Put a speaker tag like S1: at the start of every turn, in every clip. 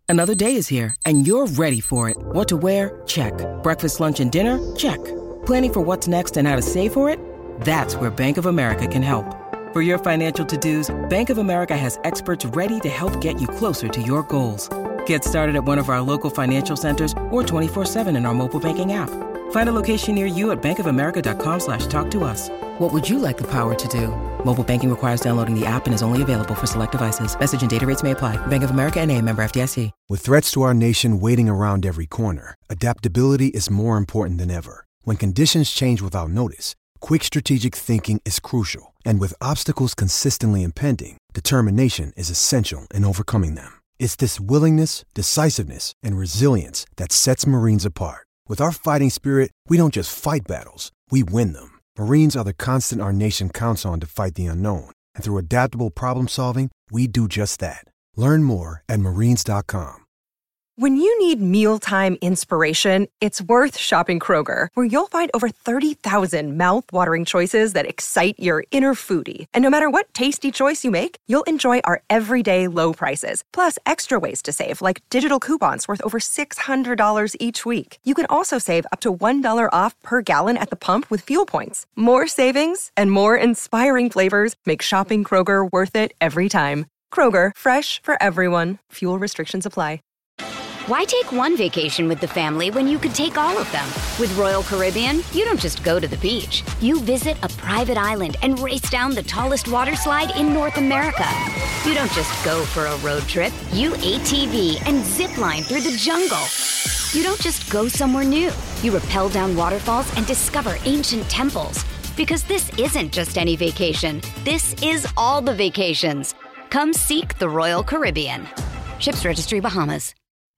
S1: Another day is here, and you're ready for it. What to wear? Check. Breakfast, lunch, and dinner? Check. Planning for what's next and how to save for it? That's where Bank of America can help. For your financial to-dos, Bank of America has experts ready to help get you closer to your goals. Get started at one of our local financial centers or 24/7 in our mobile banking app. Find a location near you at bankofamerica.com/talktous. What would you like the power to do? Mobile banking requires downloading the app and is only available for select devices. Message and data rates may apply. Bank of America N.A., member FDIC.
S2: With threats to our nation waiting around every corner, adaptability is more important than ever. When conditions change without notice, quick strategic thinking is crucial. And with obstacles consistently impending, determination is essential in overcoming them. It's this willingness, decisiveness, and resilience that sets Marines apart. With our fighting spirit, we don't just fight battles, we win them. Marines are the constant our nation counts on to fight the unknown. And through adaptable problem solving, we do just that. Learn more at marines.com.
S3: When you need mealtime inspiration, it's worth shopping Kroger, where you'll find over 30,000 mouth-watering choices that excite your inner foodie. And no matter what tasty choice you make, you'll enjoy our everyday low prices, plus extra ways to save, like digital coupons worth over $600 each week. You can also save up to $1 off per gallon at the pump with fuel points. More savings and more inspiring flavors make shopping Kroger worth it every time. Kroger, fresh for everyone. Fuel restrictions apply.
S4: Why take one vacation with the family when you could take all of them? With Royal Caribbean, you don't just go to the beach. You visit a private island and race down the tallest water slide in North America. You don't just go for a road trip. You ATV and zip line through the jungle. You don't just go somewhere new. You rappel down waterfalls and discover ancient temples. Because this isn't just any vacation. This is all the vacations. Come seek the Royal Caribbean. Ships Registry, Bahamas.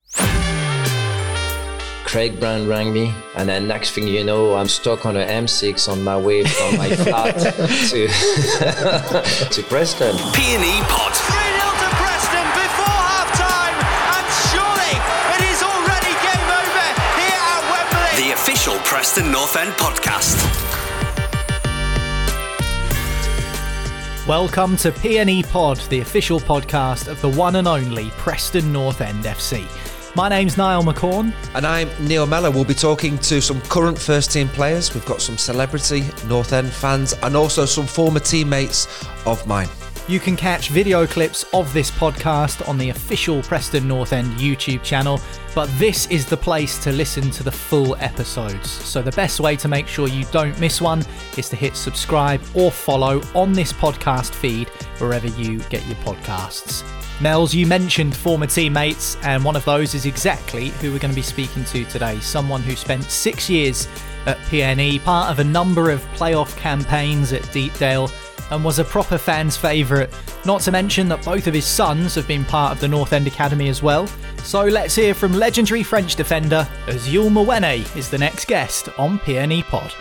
S5: Craig Brown rang me, and then next thing you know, I'm stuck on an M6 on my way from my flat to Preston.
S6: P&E Pod.
S7: 3-0 to Preston before half-time, and surely it is already game over here at Wembley.
S6: The official Preston North End podcast.
S8: Welcome to P&E Pod, the official podcast of the one and only Preston North End FC. My name's Niall McCorn.
S9: And I'm Neil Mellor. We'll be talking to some current first team players. We've got some celebrity North End fans and also some former teammates of mine.
S8: You can catch video clips of this podcast on the official Preston North End YouTube channel, but this is the place to listen to the full episodes. So the best way to make sure you don't miss one is to hit subscribe or follow on this podcast feed wherever you get your podcasts. Nels, you mentioned former teammates, and one of those is exactly who we're going to be speaking to today. Someone who spent 6 years at PNE, part of a number of playoff campaigns at Deepdale, and was a proper fan's favourite. Not to mention that both of his sons have been part of the North End Academy as well. So let's hear from legendary French defender Jules Mwene is the next guest on PNE Pod.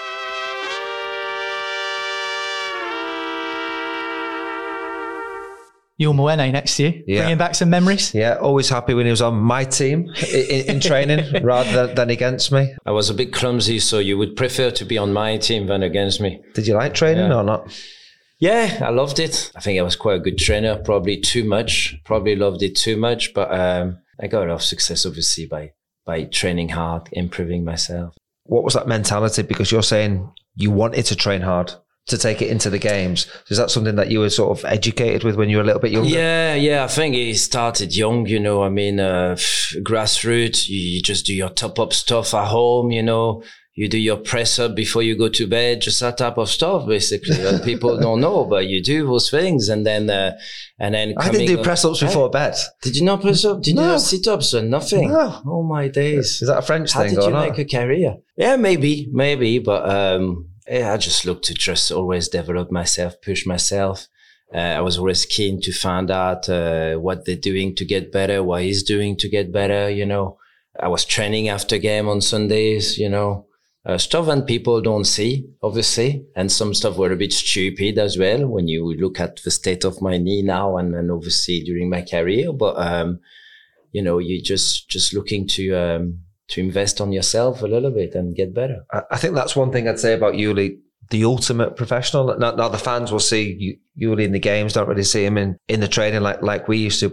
S8: Jules Mwene next to you, bringing back some memories.
S9: Yeah, always happy when he was on my team in training rather than against me.
S5: I was a bit clumsy, so you would prefer to be on my team than against me.
S9: Did you like training or not?
S5: Yeah, I loved it. I think I was quite a good trainer, probably too much. Probably loved it too much, but I got a lot of success, obviously, by training hard, improving myself. What was that mentality? Because you're saying you wanted to train hard to take it into the games. Is that something that you were sort of educated with when you were a little bit younger? Yeah. I think it started young, I mean, grassroots, you just do your top-up stuff at home, you do your press-up before you go to bed, just that type of stuff, basically. That people don't know, but you do those things. And then I didn't do press-ups before bed. Did you not press up? Did you not sit-ups or nothing? No. Oh, my days. Is that a French thing or not? How did you make a career? Yeah, maybe, but... I just look to just always develop myself, push myself. I was always keen to find out what they're doing to get better, what he's doing to get better, I was training after game on Sundays, stuff that people don't see, obviously. And some stuff were a bit stupid as well when you look at the state of my knee now and obviously during my career. But, you're just looking to invest on yourself a little bit and get better. I think that's one thing I'd say about Yuli, the ultimate professional. Now the fans will see Yuli in the games, don't really see him in the training like we used to, but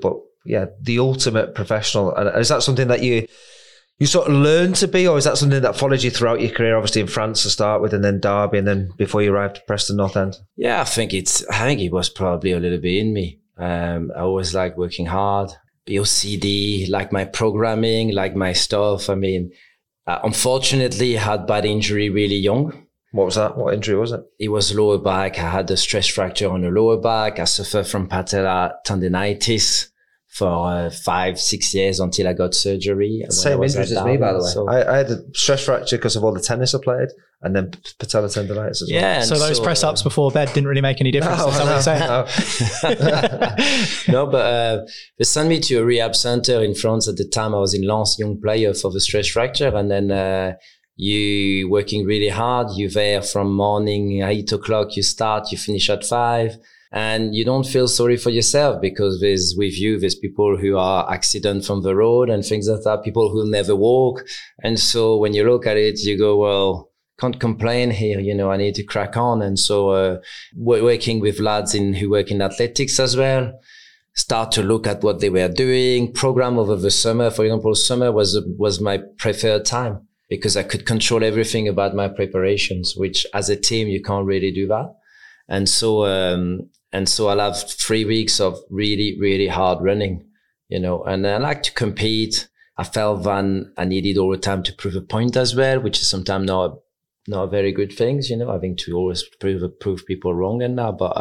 S9: the ultimate professional. And is that something that you sort of learned to be, or is that something that followed you throughout your career? Obviously in France to start with, and then Derby, and then before you arrived at Preston North End.
S5: Yeah, I think it was probably a little bit in me. I always like working hard, be OCD, like my programming, like my stuff. I mean, unfortunately, I had bad injury really young.
S9: What was that? What injury was it?
S5: It was lower back. I had a stress fracture on the lower back. I suffered from patella tendinitis for 5-6 years until I got surgery.
S9: Same injuries as me, by the way. So I had a stress fracture because of all the tennis I played, and then patella tendinitis as well.
S8: Yeah, so those press-ups before bed didn't really make any difference.
S5: No, but they sent me to a rehab center in France at the time. I was in Lens, young player, for the stress fracture, and then you working really hard. You're there from morning 8 o'clock. You start, you finish at 5. And you don't feel sorry for yourself because there's people who are accident from the road and things like that, people who never walk. And so when you look at it, you go, well, can't complain here. I need to crack on. And so working with lads who work in athletics as well, start to look at what they were doing, program over the summer. For example, summer was my preferred time because I could control everything about my preparations, which as a team, you can't really do that. And so I'll have 3 weeks of really, really hard running, and I like to compete. I felt that I needed all the time to prove a point as well, which is sometimes not a very good thing, having to always prove people wrong and that. But,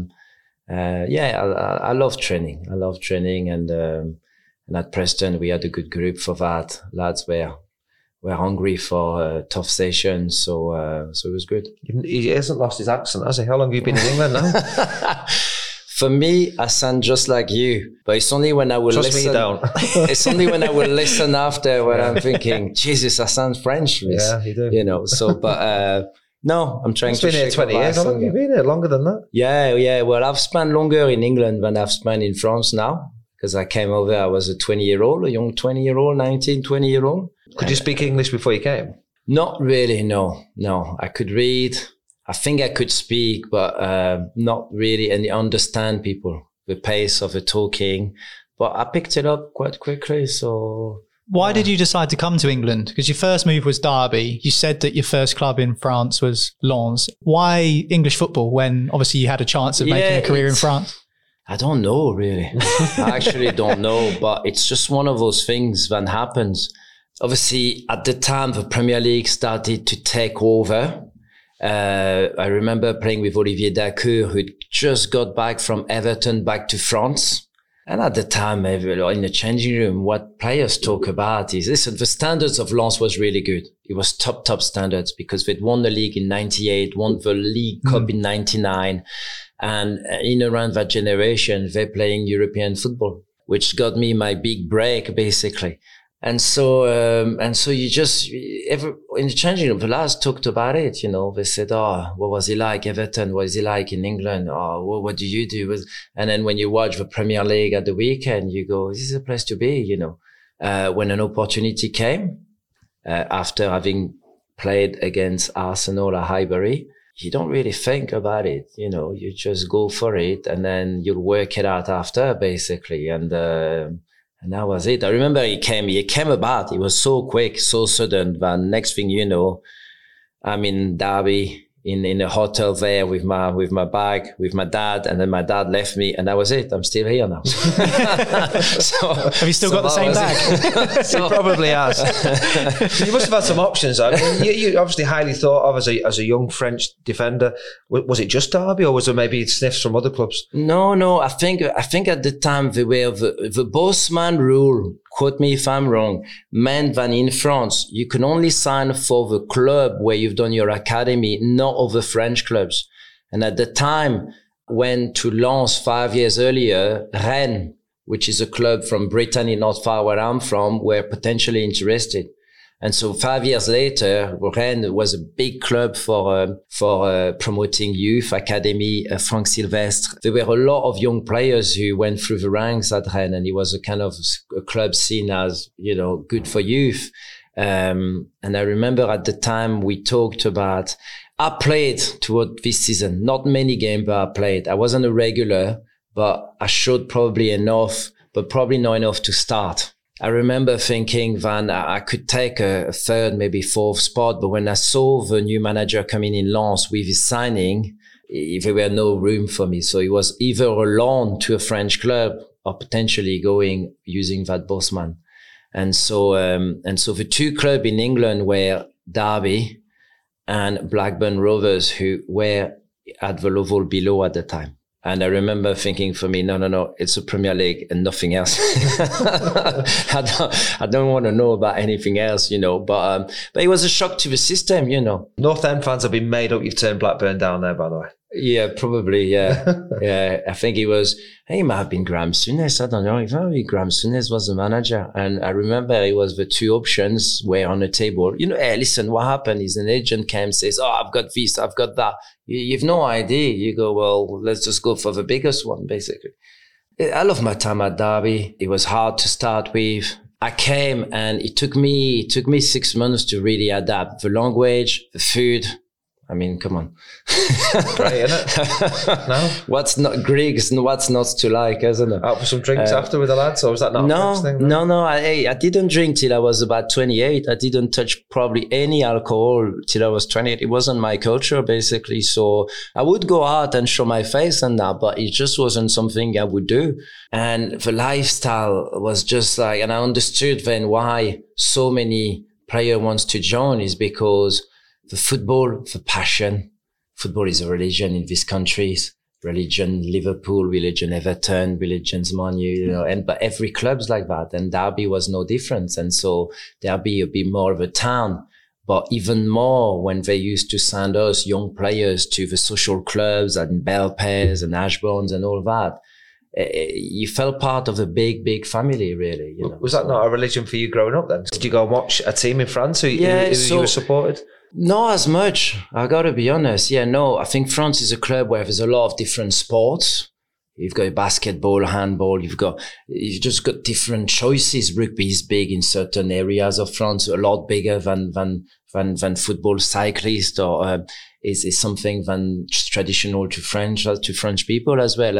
S5: I love training. I love training. And at Preston, we had a good group for that. Lads were hungry for tough sessions, so it was good.
S9: He hasn't lost his accent, has he? How long have you been in England now?
S5: For me, I sound just like you, but it's only when I will listen.
S9: Me, you don't.
S5: It's only when I will listen after when I'm thinking, Jesus, I sound French.
S9: Yeah, you do.
S5: But no, I'm trying to.
S9: It's been here 20 years. How long have you been here? Longer than that?
S5: Yeah. Well, I've spent longer in England than I've spent in France now because I came over. I was a young 20-year-old, 19, 20-year-old.
S9: Could you speak English before you came?
S5: Not really, no. I could read. I think I could speak, but not really, and understand people, the pace of the talking. But I picked it up quite quickly, so...
S8: Why did you decide to come to England? Because your first move was Derby. You said that your first club in France was Lens. Why English football when obviously you had a chance of making a career in France?
S5: I don't know, really. I actually don't know, but it's just one of those things that happens. Obviously, at the time, the Premier League started to take over. I remember playing with Olivier Dacour, who just got back from Everton back to France. And at the time, in the changing room, what players talk about is, listen, the standards of Lens was really good. It was top standards because they'd won the league in 98, won the League Cup in 99. And in around that generation, they're playing European football, which got me my big break, basically. And so you just, in the changing room, the lads talked about it, They said, what was he like, Everton? What is he like in England? What do you do? And then when you watch the Premier League at the weekend, you go, this is a place to be, When an opportunity came, after having played against Arsenal at Highbury, you don't really think about it, you just go for it and then you'll work it out after, basically. And that was it. I remember he came about. It was so quick, so sudden. That next thing you know, I'm in Derby, in a hotel there with my bag, with my dad, and then my dad left me, and that was it. I'm still here now.
S8: So, have you still got the same bag?
S9: He probably has. You must have had some options. I mean, you obviously highly thought of as a young French defender. Was it just Derby, or was there maybe sniffs from other clubs?
S5: No. I think at the time they were the boss man rule. Quote me if I'm wrong, meant that in France, you can only sign for the club where you've done your academy, not of the French clubs. And at the time, went to Lens 5 years earlier, Rennes, which is a club from Brittany, not far where I'm from, were potentially interested. And so 5 years later, Rennes was a big club for promoting youth academy, Franck Sylvestre. There were a lot of young players who went through the ranks at Rennes, and it was a kind of a club seen as, good for youth. And I remember at the time we talked about, I played toward this season, not many games, but I played. I wasn't a regular, but I showed probably enough but probably not enough to start. I remember thinking that I could take a third, maybe fourth spot, but when I saw the new manager coming in Lens with his signing, there were no room for me. So it was either a loan to a French club or potentially going using that Bosman. And so the two clubs in England were Derby and Blackburn Rovers, who were at the level below at the time. And I remember thinking for me, no, it's a Premier League and nothing else. I don't want to know about anything else, but it was a shock to the system,
S9: North End fans have been made up. You've turned Blackburn down there, by the way.
S5: Yeah, probably. Yeah. Yeah. I think it might have been Graham Souness. I don't know. If Graham Souness was the manager. And I remember it was the two options were on the table. Hey, listen, what happened is an agent came and says, I've got this, I've got that. You've no idea. You go, well, let's just go for the biggest one, basically. I love my time at Derby. It was hard to start with. I came and it took me 6 months to really adapt. The language, the food. I mean, come on.
S9: Great, isn't it? No?
S5: What's not Greeks and what's not to like, isn't it?
S9: Out for some drinks after with the lads, or was that not a thing?
S5: No. I didn't drink till I was about 28. I didn't touch probably any alcohol till I was 28. It wasn't my culture, basically. So I would go out and show my face and that, but it just wasn't something I would do. And the lifestyle was just like, and I understood then why so many players wants to join is because the football, the passion. Football is a religion in these countries. Religion Liverpool, religion Everton, religions Man U, but every club's like that. And Derby was no different. And so Derby a bit more of a town. But even more when they used to send us young players to the social clubs and Belpairs and Ashbournes and all that. You felt part of the big family, really.
S9: Was that not a religion for you growing up then? Did you go and watch a team in France who you were supported?
S5: Not as much. I got to be honest. Yeah, no. I think France is a club where there's a lot of different sports. You've got basketball, handball. You've just got different choices. Rugby is big in certain areas of France, a lot bigger than football. Cyclist or is something than traditional to French people as well.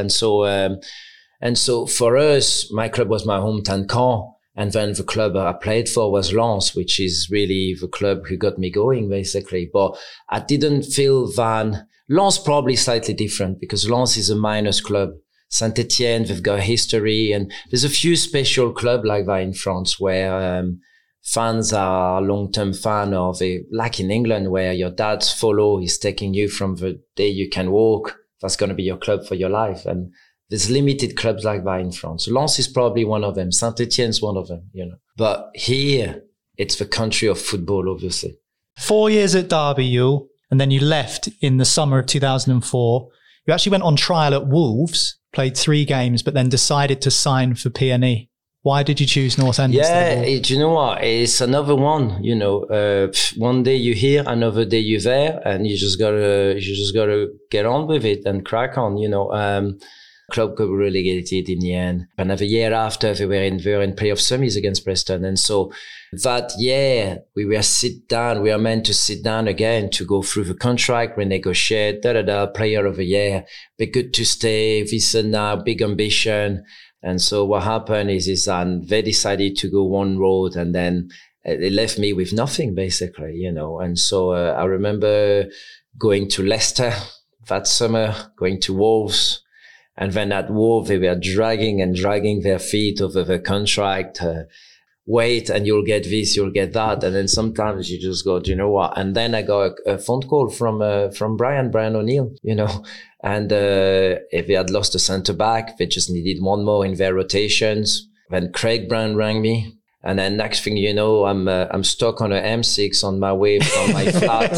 S5: And so for us, my club was my hometown Caen. And then the club I played for was Lens, which is really the club who got me going, basically. But I didn't feel that Lens probably slightly different because Lens is a minus club. Saint-Etienne, they've got history. And there's a few special clubs like that in France where fans are long-term fan of it, like in England, where your dad's follow is taking you from the day you can walk. That's going to be your club for your life. And there's limited clubs like that in France. Lens is probably one of them. Saint-Etienne's one of them, But here, it's the country of football, obviously.
S8: 4 years at Derby, Yul, and then you left in the summer of 2004. You actually went on trial at Wolves, played 3 games, but then decided to sign for PNE. Why did you choose North End?
S5: Yeah, do you know what? It's another one. One day you're here, another day you're there, and you just gotta get on with it and crack on. Club got relegated in the end. Another year after, they were in playoff semis against Preston. And so that year, we were meant to sit down again to go through the contract, renegotiate, player of the year. Be good to stay, this and that, big ambition. And so what happened is they decided to go one road and then they left me with nothing, basically, And so I remember going to Leicester that summer, going to Wolves. And then at Wolves, they were dragging their feet over the contract. Wait, and you'll get this, you'll get that. And then sometimes you just go, do you know what? And then I got a phone call from Brian O'Neill, and if they had lost a centre back, they just needed one more in their rotations. Then Craig Brown rang me. And then next thing you know, I'm stuck on a M6 on my way from my flat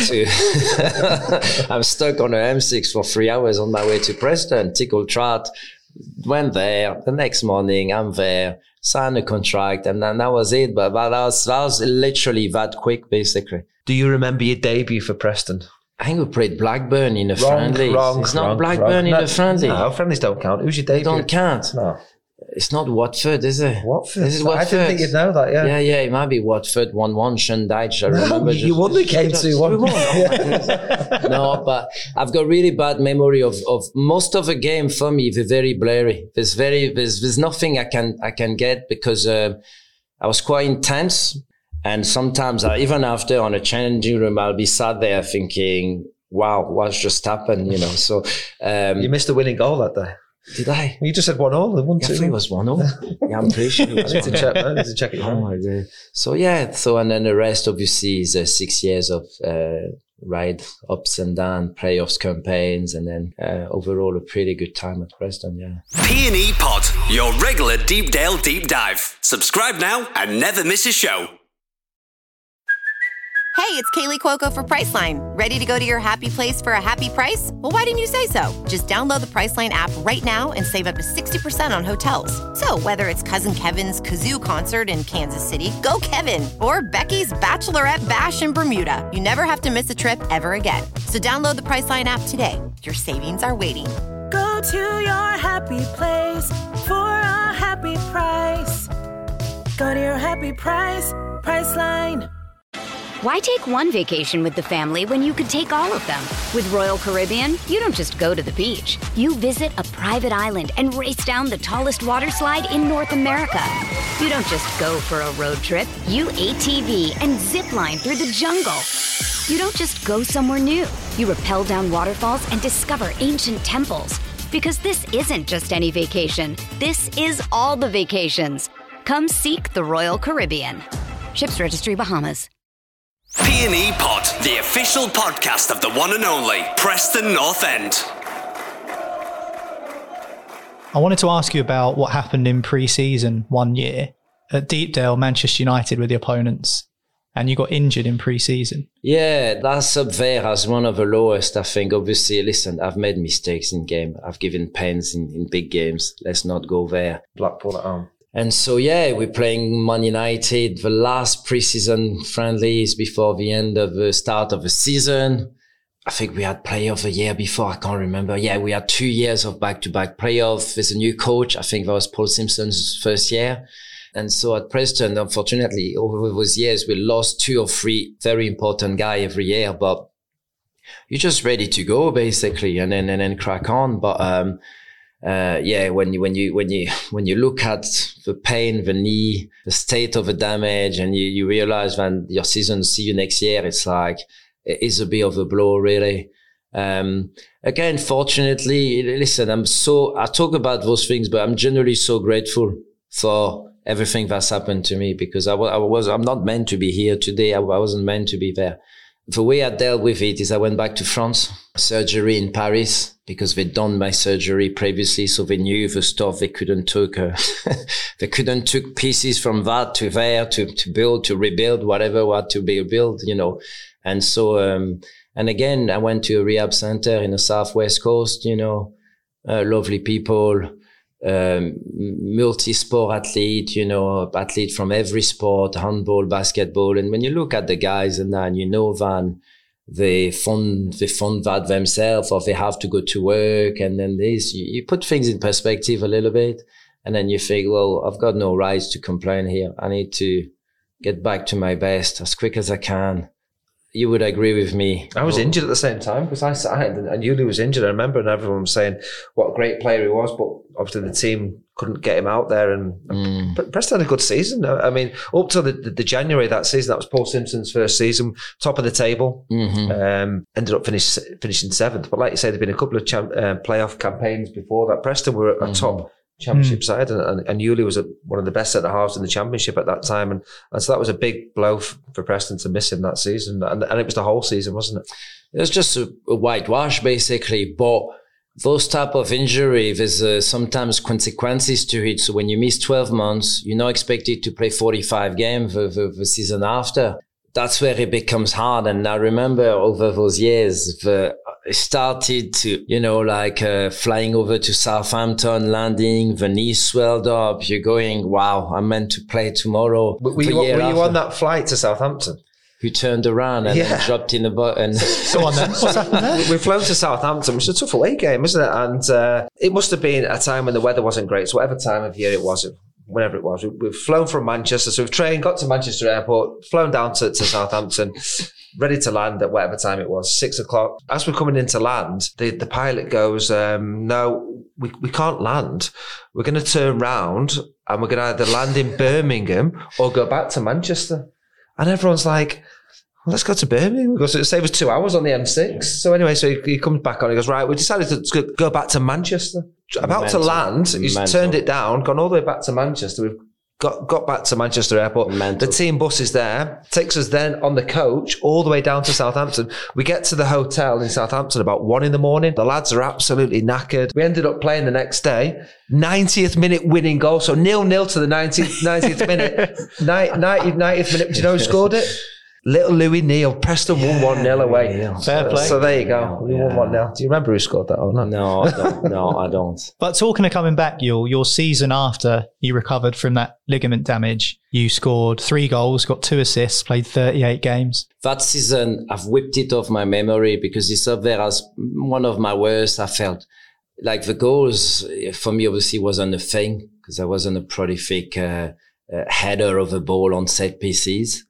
S5: to, I'm stuck on a M6 for 3 hours on my way to Preston. Tickle Trot, went there. The next morning, I'm there, signed a contract, and then that was it. But that was literally that quick, basically.
S9: Do you remember your debut for Preston?
S5: I think we played Blackburn in a friendly. It's not Blackburn in a friendly.
S9: No, friendlies don't count. Who's your debut?
S5: Don't count.
S9: No.
S5: It's not Watford, is it?
S9: Watford.
S5: Is it Watford?
S9: I didn't think you'd know that, yeah.
S5: Yeah, it might be Watford 1-1, Shandijk. I remember.
S9: You won the game 2-1.
S5: No, but I've got really bad memory of most of the game for me. They're very blurry. There's nothing I can get because I was quite intense. And sometimes even after on a changing room, I'll be sat there thinking, wow, what's just happened, you know? So
S9: you missed the winning goal that day.
S5: Did I?
S9: You just said 1-0. They won 2-0.
S5: I think it was 1-0. Yeah, I'm pretty sure it was 1-0.
S9: I need to check it.
S5: Oh my God. So and then the rest obviously is 6 years of ride ups and downs, playoffs, campaigns, and then overall a pretty good time at Preston. Yeah.
S6: P&E Pod, your regular Deepdale deep dive. Subscribe now and never miss a show.
S10: Hey, it's Kaylee Cuoco for Priceline. Ready to go to your happy place for a happy price? Well, why didn't you say so? Just download the Priceline app right now and save up to 60% on hotels. So whether it's Cousin Kevin's Kazoo Concert in Kansas City, go Kevin, or Becky's Bachelorette Bash in Bermuda, you never have to miss a trip ever again. So download the Priceline app today. Your savings are waiting.
S11: Go to your happy place for a happy price. Go to your happy price, Priceline.
S4: Why take one vacation with the family when you could take all of them? With Royal Caribbean, you don't just go to the beach. You visit a private island and race down the tallest water slide in North America. You don't just go for a road trip. You ATV and zip line through the jungle. You don't just go somewhere new. You rappel down waterfalls and discover ancient temples. Because this isn't just any vacation. This is all the vacations. Come seek the Royal Caribbean. Ships Registry, Bahamas.
S6: P&E Pod, the official podcast of the one and only Preston North End.
S8: I wanted to ask you about what happened in pre-season one year at Deepdale, Manchester United with the opponents, and you got injured in pre-season.
S5: Yeah, that's up there as one of the lowest, I think. Obviously, listen, I've made mistakes in game. I've given pens in big games. Let's not go there.
S9: Blackpool at home.
S5: And so, yeah, we're playing Man United. The last pre-season friendlies before the end of the start of the season. I think we had playoff a year before. I can't remember. Yeah, we had 2 years of back-to-back playoff. There's a new coach. I think that was Paul Simpson's first year. And so at Preston, unfortunately, over those years, we lost 2 or 3 very important guys every year. But you're just ready to go, basically, and then crack on. But yeah, when you look at the pain, the knee, the state of the damage, and you realize when your season see you next year, it's like it is a bit of a blow, really. Again, fortunately, listen, I talk about those things, but I'm generally so grateful for everything that's happened to me because I'm not meant to be here today. I wasn't meant to be there. The way I dealt with it is I went back to France, surgery in Paris, because they'd done my surgery previously, so they knew the stuff they couldn't took. They couldn't took pieces from that to there to build, to rebuild, whatever what to be built, you know. And so, and again, I went to a rehab center in the Southwest Coast, you know, lovely people, multi-sport athlete, you know, athlete from every sport, handball, basketball. And when you look at the guys and then, you know, Van, they fund that themselves, or they have to go to work, and then you put things in perspective a little bit, and then you think, well, I've got no rights to complain here. I need to get back to my best as quick as I can. You would agree with me.
S9: I was injured at the same time because I and Yuli was injured. I remember, and everyone was saying what a great player he was, but obviously the team couldn't get him out there. And Preston had a good season. I mean, up to the January of that season, that was Paul Simpson's first season, top of the table. Mm-hmm. Ended up finishing 7th. But like you said, there'd been a couple of playoff campaigns before that. Preston were a top Championship side, and Yuli was one of the best centre halves in the Championship at that time, and so that was a big blow for Preston to miss him that season, and it was the whole season, wasn't it?
S5: It was just a whitewash, basically. But those type of injury, there's sometimes consequences to it. So when you miss 12 months, you're not expected to play 45 games the season after. That's where it becomes hard. And I remember over those years, it started to, you know, like flying over to Southampton, landing, the knee swelled up. You're going, wow, I'm meant to play tomorrow.
S9: Were you on that flight to Southampton?
S5: who turned around and then dropped in the boat. And
S8: so on then. What's happened there?
S9: We've flown to Southampton, which is a tough away game, isn't it? And it must have been a time when the weather wasn't great. So whatever time of year it was, whenever it was, we've flown from Manchester. So we've got to Manchester Airport, flown down to Southampton, ready to land at whatever time it was, 6:00. As we're coming into land, the pilot goes, no, we can't land. We're going to turn round and we're going to either land in Birmingham or go back to Manchester. And everyone's like, well, let's go to Birmingham because it saved us 2 hours on the M6. So anyway, so he comes back on. He goes, right, we decided to go back to Manchester. About to land, he's turned it down, gone all the way back to Manchester. We've got back to Manchester Airport. The team bus is there, takes us then on the coach all the way down to Southampton. We get to the hotel in Southampton about 1 a.m. The lads are absolutely knackered. We ended up playing the next day. 90th minute winning goal. So 0-0 to the 90th minute. 90th minute. Do you know who scored it? Little Louis Neal. Preston won 1-0 away.
S8: Fair play.
S9: So there you go. We won 1-0. Do you remember who scored that or not?
S5: No, I don't. No, I don't.
S8: But talking of coming back, your season after you recovered from that ligament damage, you scored 3 goals, got 2 assists, played 38 games.
S5: That season, I've whipped it off my memory because it's up there as one of my worst. I felt like the goals for me obviously wasn't a thing because I wasn't a prolific header of the ball on set pieces.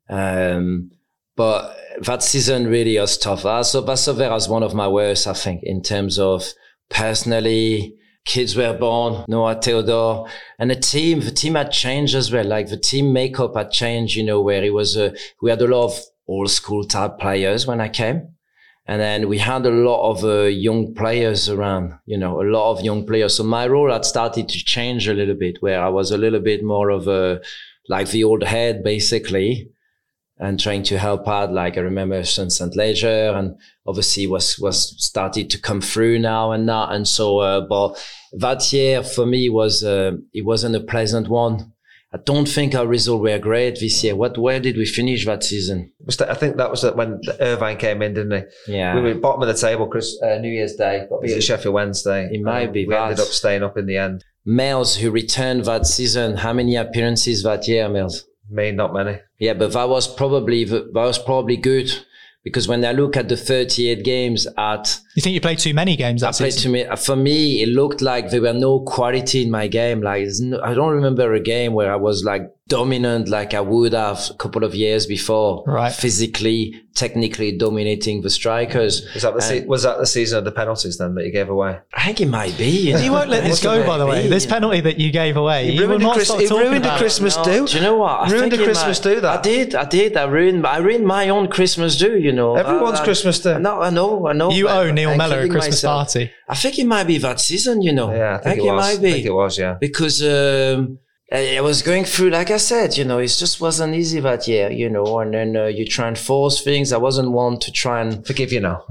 S5: But that season really was tough. So that's up there as one of my worst, I think, in terms of personally, kids were born, Noah Theodore, and the team had changed as well. Like the team makeup had changed, where it was, we had a lot of old school type players when I came. And then we had a lot of young players around, a lot of young players. So my role had started to change a little bit, where I was a little bit more of like the old head, basically, and trying to help out. Like I remember St. Leger, and obviously was started to come through now and that. And so, but that year for me was, it wasn't a pleasant one. I don't think our results were great this year. Where did we finish that season?
S9: I think that was when Irvine came in, didn't he?
S5: Yeah.
S9: We were bottom of the table, New Year's Day. Got beat at Sheffield Wednesday.
S5: It might be.
S9: We ended up staying up in the end.
S5: Males who returned that season, how many appearances that year, Males?
S9: Me, not many.
S5: Yeah, but that was probably good. Because when I look at the 38 games
S8: You think you played too many games that season?
S5: For me, it looked like there were no quality in my game. Like, I don't remember a game where I was like dominant like I would have a couple of years before.
S8: Right.
S5: Physically, technically dominating the strikers.
S9: Was that the season of the penalties then that you gave away?
S5: I think it might be.
S8: You won't let this go, by the way. This penalty that you gave away.
S9: You ruined a Christmas do.
S5: Do you know what?
S9: Ruined a Christmas do that.
S5: I did. I ruined my own Christmas do,
S9: Everyone's Christmas do.
S5: No, I know.
S8: You owe Neil Mellor a Christmas party.
S5: I think it might be that season,
S9: Yeah, I think it was.
S5: might be.
S9: I think it was, yeah.
S5: Because I was going through, like I said, it just wasn't easy that year, and then you try and force things. I wasn't one to try and...
S9: Forgive you now.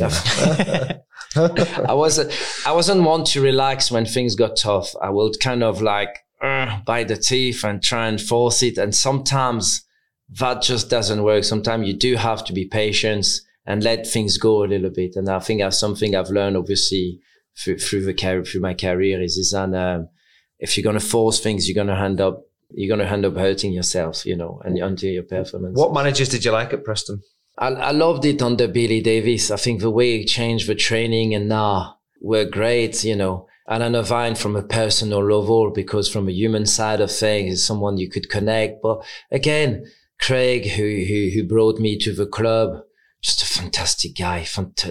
S5: I wasn't one to relax when things got tough. I would kind of like bite the teeth and try and force it. And sometimes that just doesn't work. Sometimes you do have to be patient and let things go a little bit. And I think that's something I've learned, obviously, through my career is that if you're going to force things, you're going to end up hurting yourself, and until your performance.
S9: What managers did you like at Preston?
S5: I loved it under Billy Davies. I think the way he changed the training and now were great, Alan Irvine from a personal level, because from a human side of things, is someone you could connect. But again, Craig, who brought me to the club, just a fantastic guy.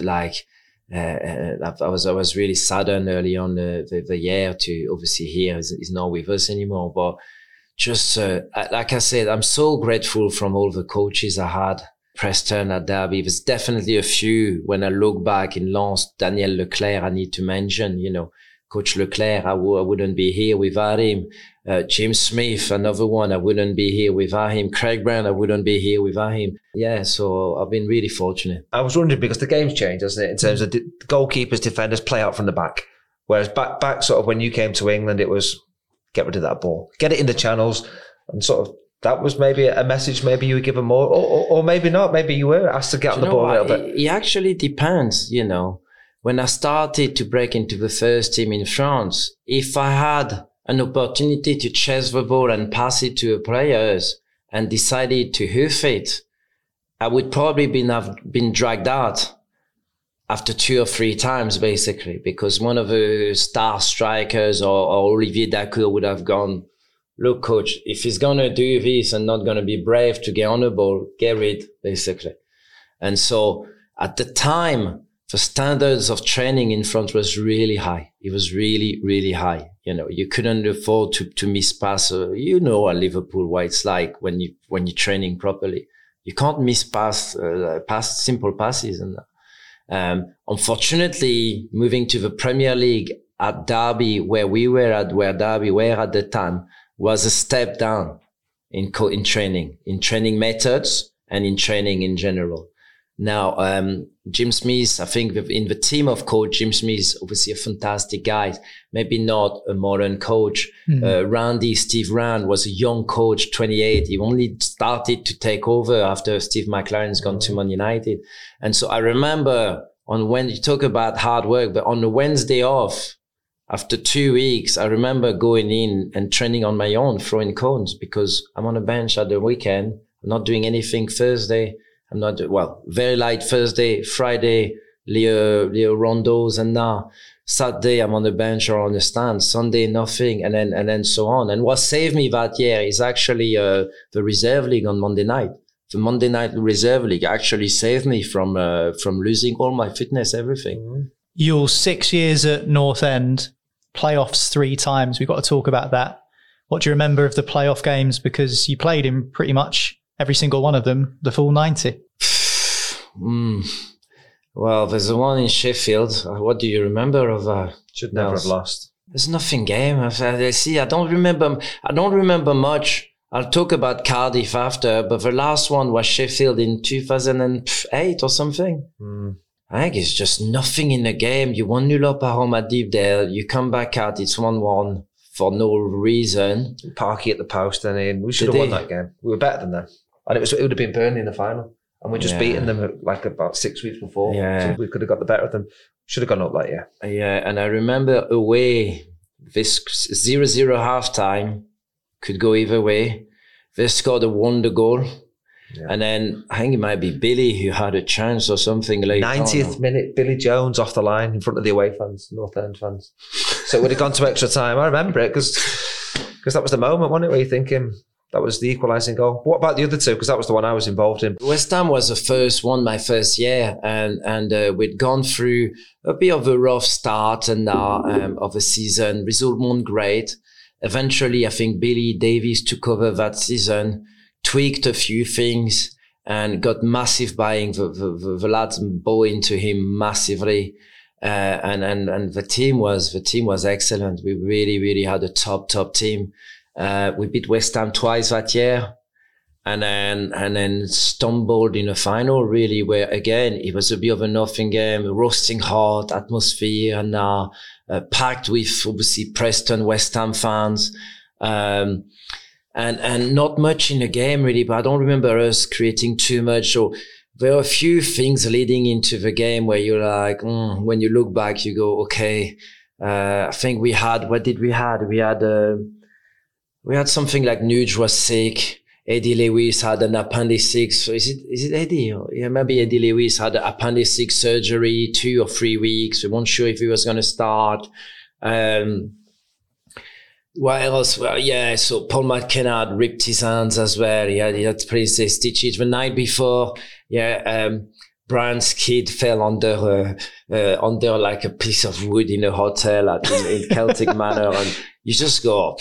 S5: I was really saddened early on the year to obviously hear he's not with us anymore. But just like I said, I'm so grateful from all the coaches I had. Preston at Derby, there's definitely a few when I look back in Lens. Daniel Leclerc, I need to mention, Coach Leclerc, I wouldn't be here without him. James Smith, another one, I wouldn't be here without him. Craig Brown, I wouldn't be here without him. Yeah, so I've been really fortunate.
S9: I was wondering, because the game's changed, hasn't it, in terms of goalkeepers, defenders play out from the back. Whereas back sort of when you came to England, it was get rid of that ball, get it in the channels, and sort of that was maybe a message maybe you were given more, or maybe not. Maybe you were asked to get on the ball a little bit.
S5: It actually depends, When I started to break into the first team in France, if I had an opportunity to chase the ball and pass it to players and decided to hoof it, I would probably have been dragged out after 2 or 3 times, basically, because one of the star strikers or Olivier Dacour would have gone, look, coach, if he's going to do this and not going to be brave to get on the ball, get rid, basically. And so at the time, the standards of training in front was really high. It was really, really high. You know, you couldn't afford to miss pass. You know at Liverpool what it's like when you're training properly. You can't miss pass simple passes. And unfortunately, moving to the Premier League at Derby, where Derby were at the time, was a step down in training methods and in training in general. Now, Jim Smith, I think in the team of coach, Jim Smith, obviously a fantastic guy, maybe not a modern coach. Steve Rand was a young coach, 28. He only started to take over after Steve McLaren's gone to Man United. And so I remember when you talk about hard work, but on the Wednesday off, after 2 weeks, I remember going in and training on my own, throwing cones, because I'm on a bench at the weekend. I'm not doing anything Thursday. I'm not, very light Thursday, Friday, Leo rondos, and now Saturday I'm on the bench or on the stand, Sunday nothing, and then so on. And what saved me that year is actually the reserve league on Monday night. The Monday night reserve league actually saved me from losing all my fitness, everything.
S8: Your 6 years at North End, playoffs 3 times. We've got to talk about that. What do you remember of the playoff games? Because you played in pretty much every single one of them, the full 90.
S5: Well, there's the one in Sheffield. What do you remember of that?
S9: Should never have lost.
S5: There's nothing game. I don't remember much. I'll talk about Cardiff after, but the last one was Sheffield in 2008 or something. I think it's just nothing in the game. You 1-0 up at home at Deepdale. You come back out, it's 1-1 for no reason.
S9: Parky at the post, and we should have won that game. We were better than them. And it would have been Burnley in the final. And we just beaten them like about 6 weeks before.
S5: Yeah.
S9: So we could have got the better of them. Should have gone up that year.
S5: Yeah, and I remember away, this 0-0 half-time could go either way. They scored a wonder goal. Yeah. And then I think it might be Billy who had a chance or something like
S9: 90th minute, Billy Jones off the line in front of the away fans, North End fans. So it would have gone to extra time. I remember it because that was the moment, wasn't it, where you're thinking that was the equalising goal. But what about the other two? Because that was the one I was involved in.
S5: West Ham was the first one, my first year, and we'd gone through a bit of a rough start and of the season. Result weren't great. Eventually, I think Billy Davies took over that season, tweaked a few things, and got massive buying. The lads bought into him massively, and the team was excellent. We really, really had a top team. We beat West Ham twice that year, and then stumbled in a final, really, where again it was a bit of a nothing game, roasting hot atmosphere, and packed with obviously Preston West Ham fans, and not much in the game really. But I don't remember us creating too much. So there are a few things leading into the game where you're like, when you look back, you go, okay. I think we had, what did we had? We had something like Nuge was sick. Eddie Lewis had an appendix. Is it Eddie? Yeah, maybe Eddie Lewis had an appendix surgery, 2 or 3 weeks. We weren't sure if he was going to start. What else? Well, yeah, so Paul McKenna had ripped his hands as well. He had pretty stitches the night before. Yeah, Brian's kid fell under like a piece of wood in a hotel in Celtic Manor, and you just go,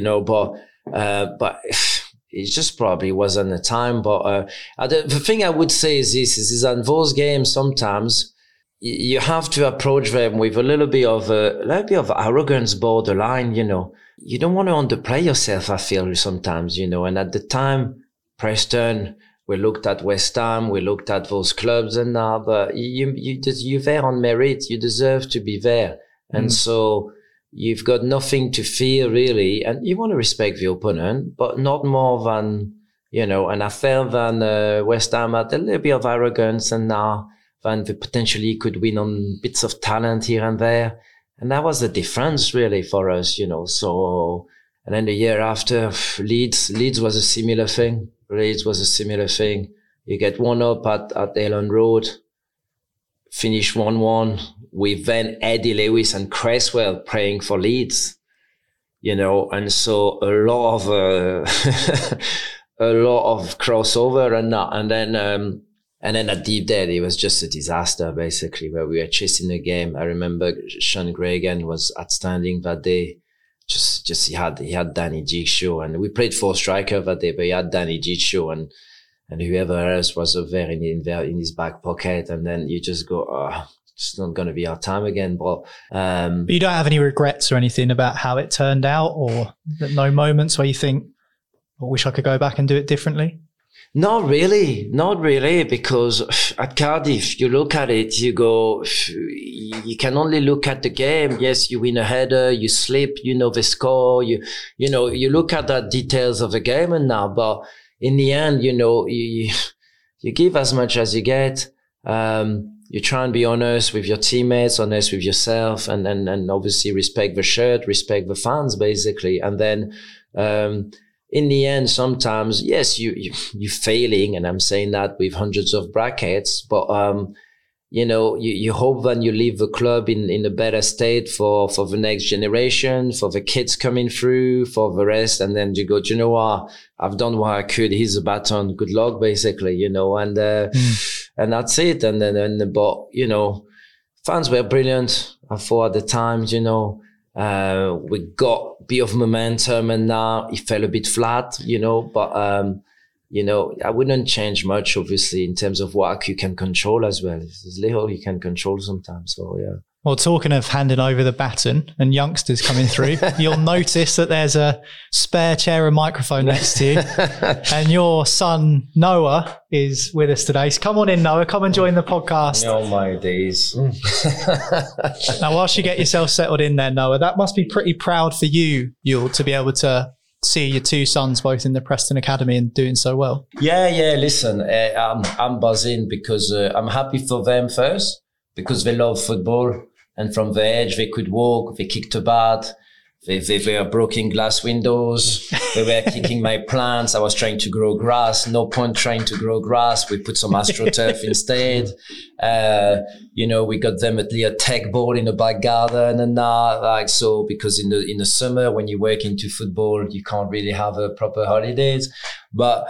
S5: but it just probably wasn't the time. But the thing I would say is this: is that in those games sometimes you have to approach them with a little bit of arrogance, borderline. You don't want to underplay yourself. I feel sometimes, and at the time, Preston. We looked at West Ham, we looked at those clubs and now, but you're there on merit. You deserve to be there. And so you've got nothing to fear really. And you want to respect the opponent, but not more than, and I felt than West Ham had a little bit of arrogance and now than they potentially could win on bits of talent here and there. And that was the difference really for us, so, and then the year after Leeds was a similar thing. It You get 1-up at Elland Road, finish 1-1 with then Eddie Lewis and Cresswell praying for Leeds, and so a lot of crossover and then at Deepdale it was just a disaster basically, where we were chasing the game. I remember Sean Gregan was outstanding that day. Just he had Danny Jigshaw, and we played 4 striker that day, but he had Danny Jigshaw and whoever else was there in his back pocket, and then you just go, it's not going to be our time again. But
S8: you don't have any regrets or anything about how it turned out, or no moments where you think, I wish I could go back and do it differently?
S5: Not really, because at Cardiff, you look at it, you go, you can only look at the game. Yes, you win a header, you slip, the score, you look at the details of the game and now, but in the end, you give as much as you get. You try and be honest with your teammates, honest with yourself, and obviously respect the shirt, respect the fans, basically. And then, in the end, sometimes, yes, you're failing, and I'm saying that with hundreds of brackets, but, you hope when you leave the club in a better state for the next generation, for the kids coming through, for the rest. And then you go, do you know what? I've done what I could. Here's a baton. Good luck, basically, and that's it. But fans were brilliant. I thought at the time, we got a bit of momentum, and now it fell a bit flat, but, I wouldn't change much, obviously, in terms of what you can control as well. There's little you can control sometimes. So, yeah.
S8: Well, talking of handing over the baton and youngsters coming through, you'll notice that there's a spare chair and microphone next to you. And your son, Noah, is with us today. So come on in, Noah. Come and join the podcast.
S5: Oh, my days.
S8: Now, whilst you get yourself settled in there, Noah, that must be pretty proud for you, Yul, to be able to see your 2 sons both in the Preston Academy and doing so well.
S5: Yeah. Listen, I'm buzzing because I'm happy for them first, because they love football. And from the age, they could walk, they kicked a bat, they were breaking glass windows, they were kicking my plants. I was trying to grow grass. No point trying to grow grass. We put some AstroTurf instead. We got them a tech ball in the back garden and so, because in the summer, when you work into football, you can't really have a proper holidays. But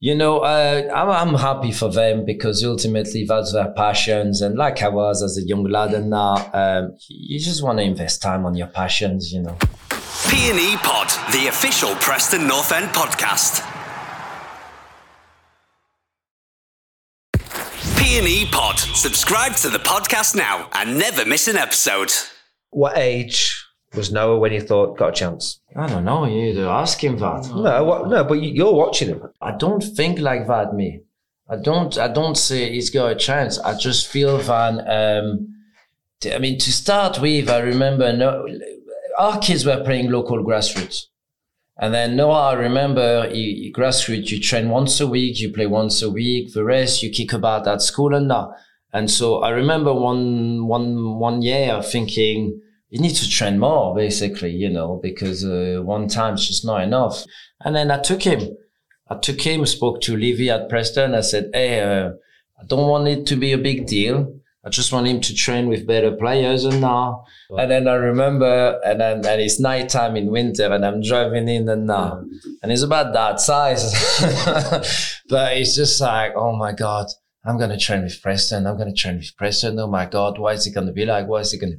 S5: I'm happy for them, because ultimately that's their passions. And like I was as a young lad, and now you just want to invest time on your passions,
S6: P&E Pod, the official Preston North End podcast. P&E Pod. Subscribe to the podcast now and never miss an episode.
S9: What age was Noah when you thought, got a chance?
S5: I don't know. You need to ask him that.
S9: No, but you're watching him.
S5: I don't think like that, me. I don't say he's got a chance. I just feel that, to start with, I remember our kids were playing local grassroots. And then Noah, I remember, grassroots, you train once a week, you play once a week. The rest, you kick about at school and that. And so I remember one year thinking, you need to train more, basically, because one time it's just not enough. And then I took him, spoke to Levy at Preston. I said, hey, I don't want it to be a big deal. I just want him to train with better players and now. And then I remember, and it's nighttime in winter, and I'm driving in and now. And it's about that size. But it's just like, oh my God, I'm going to train with Preston. Oh my God, what is it going to be like?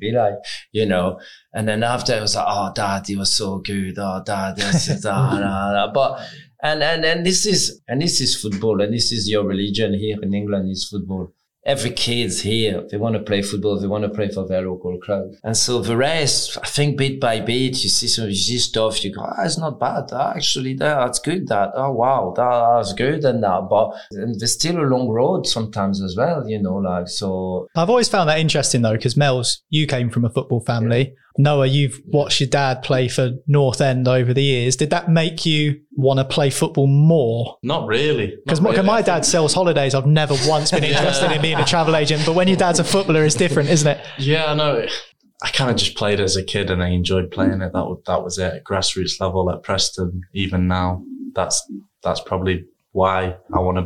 S5: And then after I was like, oh, Dad, he was so good. Oh, Dad, this is But, and this is football, and this is your religion here in England is football. Every kid's here. They want to play football. They want to play for their local club. And so the rest, I think bit by bit, you see stuff, you go, it's not bad. Actually, that's good. Oh, wow, that's good. And there's still a long road sometimes as well, so. I've
S8: always found that interesting though, because Mels, you came from a football family. Yeah. Noah, you've watched your dad play for North End over the years. Did that make you want to play football more?
S12: Not really.
S8: Because my dad sells holidays. I've never once been interested in being a travel agent. But when your dad's a footballer, it's different, isn't it?
S12: Yeah, I know. I kind of just played as a kid and I enjoyed playing it. That was it. At grassroots level at Preston, even now, that's probably why I want to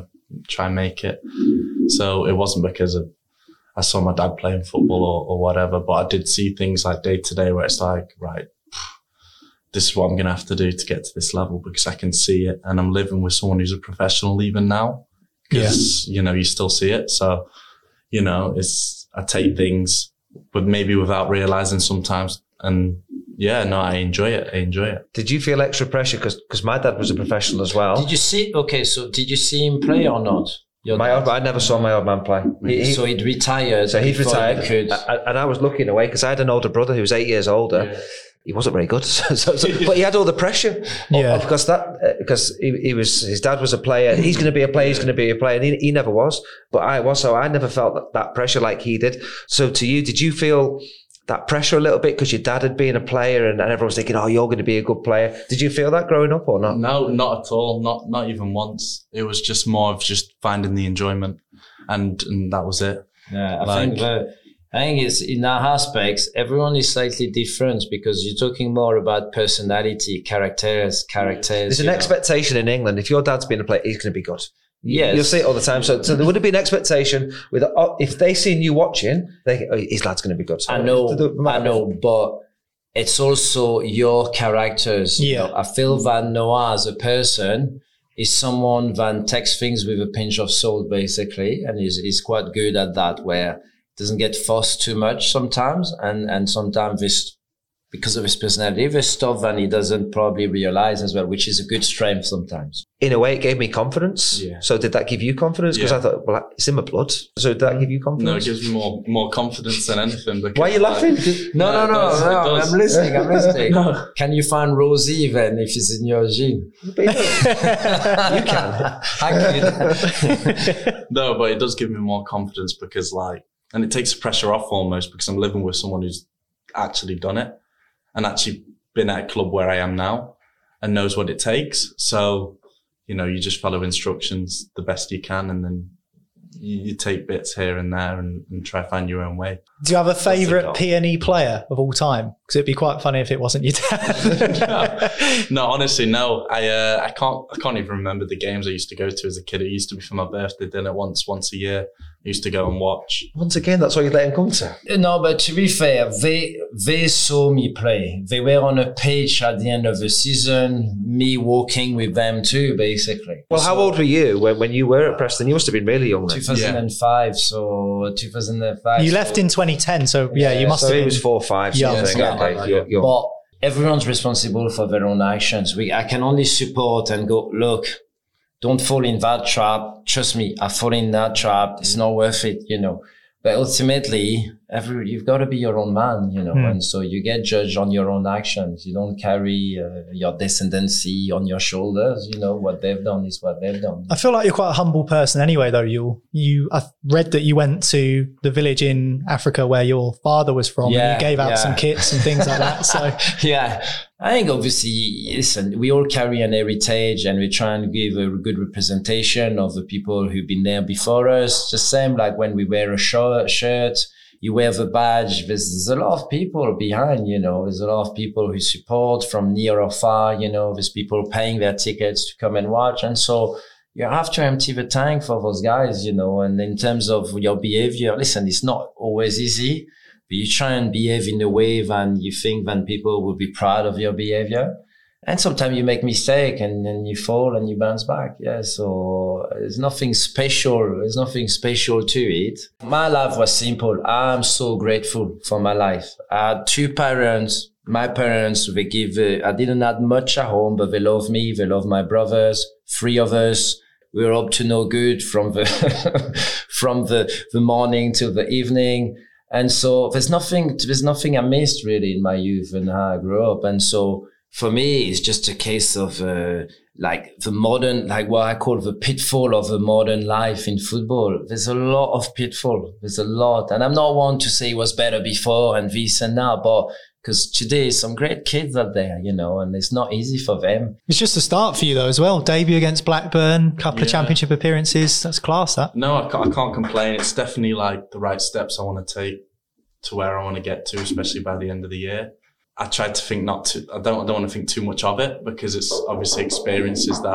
S12: try and make it. So it wasn't because I saw my dad playing football or whatever, but I did see things like day to day where it's like, right, this is what I'm going to have to do to get to this level, because I can see it, and I'm living with someone who's a professional even now, because, you know, you still see it. So, you know, I take things, but maybe without realizing sometimes. And yeah, no, I enjoy it. Did you feel extra pressure? Because my dad was a professional as well.
S5: Did you see him play or not?
S9: I never saw my old man play.
S5: So he'd retired.
S9: So he'd retired. And I was looking away because I had an older brother who was 8 years older. Yeah. He wasn't very good, but he had all the pressure. Because his dad was a player. He's going to be a player. He's going to be a player. And he never was, but I was. So I never felt that pressure like he did. So to you, did you feel that pressure a little bit because your dad had been a player and everyone was thinking, oh, you're going to be a good player? Did you feel that growing up or not?
S12: No, not at all. Not even once. It was just more of just finding the enjoyment, and that was it.
S5: Yeah, I think it's in our aspects, everyone is slightly different because you're talking more about personality, characters.
S9: There's an expectation in England. If your dad's been a player, he's going to be good.
S5: Yes.
S9: You'll see it all the time. So there would have been an expectation with, if they seen you watching, they think, oh, his lad's going to be good. So
S5: I know, but it's also your characters.
S8: Yeah.
S5: You know, I feel that Noah as a person is someone that takes things with a pinch of salt, basically, and is quite good at that, where doesn't get forced too much sometimes, and sometimes this, because of his personality, there's stuff that he doesn't probably realize as well, which is a good strength sometimes.
S9: In a way, it gave me confidence.
S5: Yeah.
S9: So did that give you confidence? Because I thought, well, it's in my blood. So did that give you confidence?
S12: No, it gives me more confidence than anything.
S9: Why are you laughing?
S5: No, I'm listening. No. Can you find Rosie then if he's in your gym?
S9: You can.
S12: No, but it does give me more confidence because and it takes the pressure off almost, because I'm living with someone who's actually done it and actually been at a club where I am now and knows what it takes. So, you know, you just follow instructions the best you can, and then you take bits here and there and try to find your own way.
S8: Do you have a favourite P&E player of all time? Because it'd be quite funny if it wasn't your dad.
S12: No, honestly, no. I can't even remember the games I used to go to as a kid. It used to be for my birthday dinner once a year. I used to go and watch.
S9: Once again, that's why you'd let him come to?
S5: No, but to be fair, they saw me play. They were on a pitch at the end of the season, me walking with them too, basically.
S9: Well, how old were you when you were at Preston? You must have been really young then.
S5: 2005, so 2005.
S8: You left in 2010, so you must have been.
S9: He was 4 or 5, something. Okay,
S5: but everyone's responsible for their own actions. I can only support and go, look, don't fall in that trap. Trust me, I fall in that trap. It's not worth it, you know. But ultimately, you've got to be your own man, you know. And so you get judged on your own actions. You don't carry your descendancy on your shoulders. You know, what they've done is what they've done.
S8: I feel like you're quite a humble person anyway, though. I've read that you went to the village in Africa where your father was from, and you gave out some kits and things like that. So
S5: yeah. I think obviously, listen, we all carry an heritage and we try and give a good representation of the people who've been there before us. Just same like when we wear a shirt, you wear the badge, there's a lot of people behind, you know, there's a lot of people who support from near or far, you know, there's people paying their tickets to come and watch. And so you have to empty the tank for those guys, you know, and in terms of your behavior, listen, it's not always easy. But you try and behave in a way that you think that people will be proud of your behavior. And sometimes you make mistake and then you fall and you bounce back. Yeah. So there's nothing special. There's nothing special to it. My life was simple. I'm so grateful for my life. I had 2 parents. My parents, I didn't have much at home, but they love me. They love my brothers, 3 of us. We were up to no good from the morning till the evening. And so there's nothing I missed really in my youth and how I grew up. And so for me, it's just a case of the modern, like what I call the pitfall of the modern life in football. There's a lot of pitfall. There's a lot. And I'm not one to say it was better before and this and that, but because today some great kids are there, you know, and it's not easy for them.
S8: It's just a start for you though as well. Debut against Blackburn, couple of championship appearances. That's class, that.
S12: No, I can't complain. It's definitely like the right steps I want to take to where I want to get to, especially by the end of the year. I tried to think I don't want to think too much of it, because it's obviously experiences that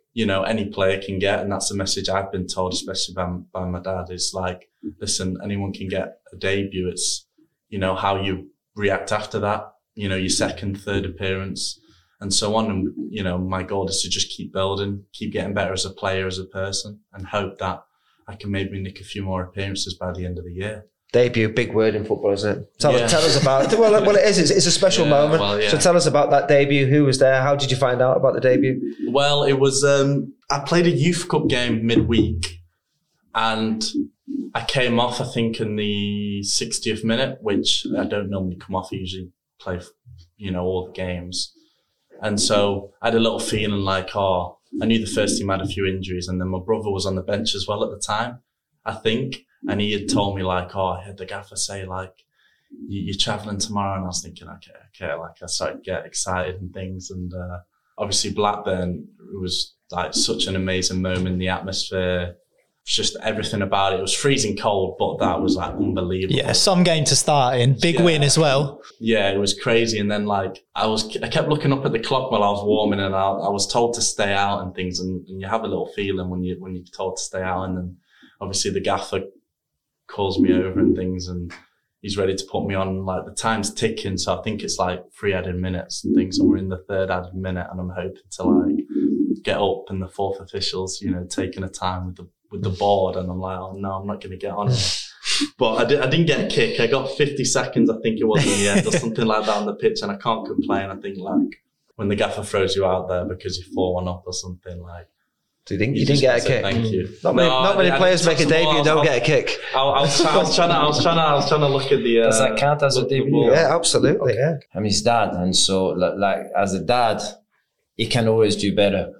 S12: any player can get. And that's the message I've been told, especially by my dad, is like, listen, anyone can get a debut. It's, how you react after that, your second, third appearance and so on. And, my goal is to just keep building, keep getting better as a player, as a person, and hope that I can maybe nick a few more appearances by the end of the year.
S9: Debut, big word in football, isn't it? Tell us about it. Well, it is. It's a special moment.
S12: Well, yeah.
S9: So tell us about that debut. Who was there? How did you find out about the debut?
S12: Well, it was, I played a youth cup game midweek and I came off, I think, in the 60th minute, which I don't normally come off. I usually play, all the games. And so I had a little feeling like, I knew the first team had a few injuries, and then my brother was on the bench as well at the time, I think. And he had told me like, I heard the gaffer say like, you're travelling tomorrow. And I was thinking, okay. Like I started to get excited and things. And obviously Blackburn, it was like such an amazing moment. The atmosphere, just everything about it. It was freezing cold, but that was like unbelievable.
S8: Yeah, some game to start in. Big win as well.
S12: Yeah, it was crazy. And then like I kept looking up at the clock while I was warming, and I was told to stay out and things. And you have a little feeling when you're told to stay out. And then obviously the gaffer calls me over and things, and he's ready to put me on. Like the time's ticking, so I think it's like 3 added minutes and things, and we're in the 3rd added minute, and I'm hoping to like get up, and the 4th official's taking a time with the board, and I'm like, oh no, I'm not going to get on it. But I didn't get a kick. I got 50 seconds, I think it was, in the end, or something like that on the pitch, and I can't complain. I think like when the gaffer throws you out there because you're 4-1 up or something, like.
S9: Do you think you didn't get a kick?
S12: Thank you.
S9: Not many players make a debut and don't get a kick.
S12: I was trying to look at the.
S5: Does that count as a debut?
S9: Yeah, absolutely. Okay. Yeah.
S5: I'm his dad, and so like as a dad, he can always do better.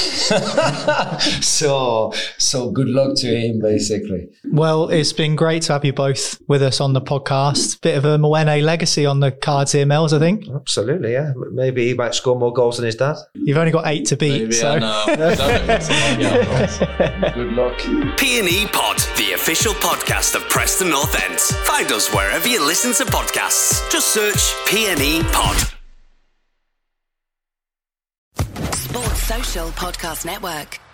S5: so good luck to him, basically.
S8: Well, it's been great to have you both with us on the podcast. Bit of a Mwene legacy on the cards here, Mels, I think.
S9: Absolutely, yeah. Maybe he might score more goals than his dad.
S8: You've only got 8 to beat.
S12: Maybe,
S8: so.
S12: Good luck.
S6: P&E Pod, the official podcast of Preston North End. Find us wherever you listen to podcasts. Just search P&E Pod.
S13: Sports Social Podcast Network.